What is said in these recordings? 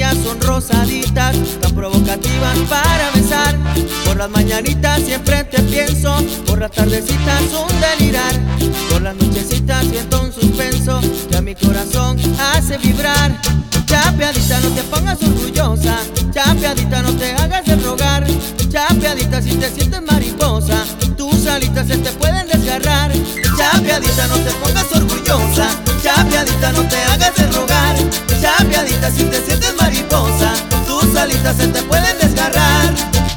mejillas son rosaditas, tan provocativas para besar. Por las mañanitas siempre te pienso, por las tardecitas un delirar. Por las nochecitas siento un suspenso que a mi corazón hace vibrar. Chapeadita, no te pongas orgullosa, chapeadita, no te hagas de rogar. Chapeadita, si te sientes mariposa, tus alitas se te pueden desgarrar. Chapeadita, no te pongas orgullosa, chapeadita, no te hagas de rogar. Chapeadita, si te sientes mariposa, tus alitas se te pueden desgarrar.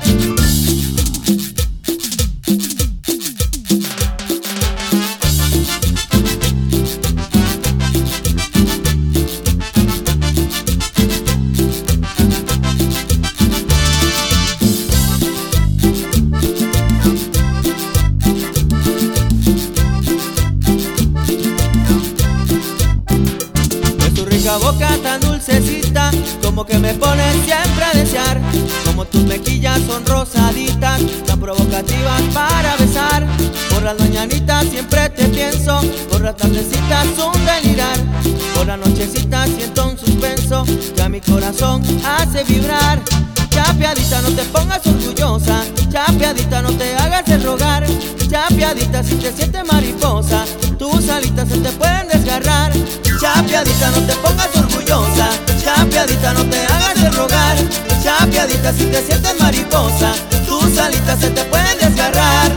Boca tan dulcecita, como que me pones siempre a desear. Como tus mejillas son rosaditas, tan provocativas para besar. Por las mañanitas siempre te pienso, por las tardecitas un delirar. Por las nochecitas siento un suspenso que a mi corazón hace vibrar. Chapeadita, no te pongas orgullosa, chapeadita, no te hagas de rogar. Chapeadita, si te sientes mariposa, tus alitas se te pueden desgarrar. Chapeadita, no te pongas orgullosa, chapeadita, no te hagas de rogar. Chapeadita, si te sientes mariposa, tus alitas se te pueden desgarrar.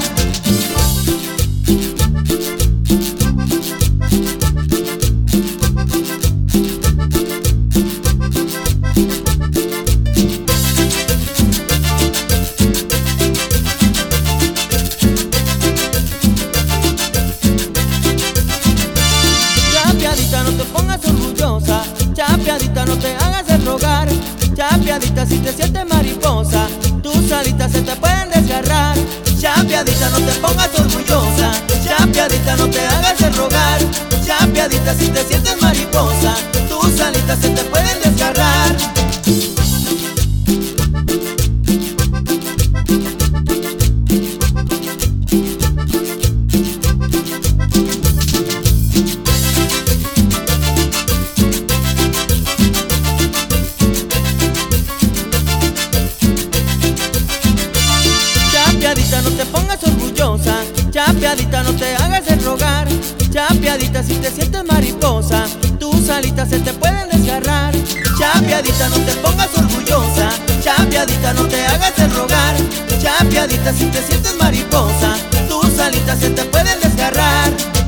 Chapeadita, no te pongas orgullosa, chapeadita, no te hagas de rogar. Chapeadita, si te sientes mariposa, tus alitas se te pueden desgarrar. Chapeadita, no te pongas orgullosa, chapeadita, no te hagas de rogar. Chapeadita, si te sientes mariposa, tus alitas se te pueden desgarrar. Chapeadita, no te pongas orgullosa, chapeadita, no te hagas de rogar. Chapeadita, si te sientes mariposa, tus alitas se te pueden desgarrar. Chapeadita, no te pongas orgullosa, chapeadita, no te hagas de rogar. Chapeadita, si te sientes mariposa, tus alitas se te pueden desgarrar.